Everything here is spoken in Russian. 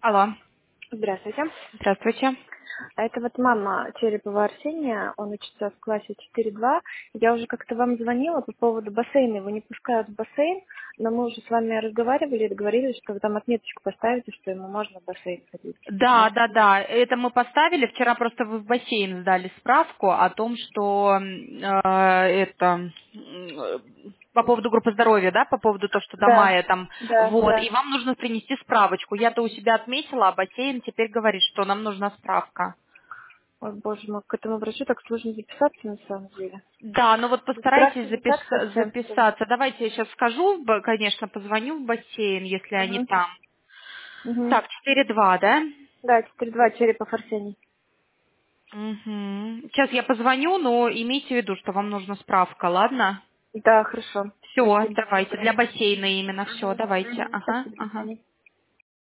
Алло, Здравствуйте. здравствуйте. Это вот мама Черепова Арсения, он учится в классе 4.2. Я уже как-то вам звонила по поводу бассейна, его не пускают в бассейн, но мы уже с вами разговаривали и договорились, что вы там отметочку поставите, что ему можно в бассейн ходить. Да, Да? да, да, это мы поставили. Вчера просто вы в бассейн сдали справку о том, что по поводу группы здоровья, да, по поводу того, что до Да, мая там, да, вот, и да. вам нужно принести справочку. Я-то у себя отметила, а бассейн теперь говорит, что нам нужна справка. Ой, боже мой, к этому врачу так сложно записаться на самом деле. Да, ну вот постарайтесь Справки не так совсем. записаться. Давайте я сейчас скажу, конечно, позвоню в бассейн, если они Угу. там. Угу. Так, 4-2, да? Да, 4.2 Черепов Арсений. Мгм. Сейчас я позвоню, но имейте в виду, что вам нужна справка, ладно? Да, хорошо. Все, Спасибо. давайте. Доброе. Для бассейна именно все, Угу. давайте. Угу. Ага, Спасибо, до ага. свидания.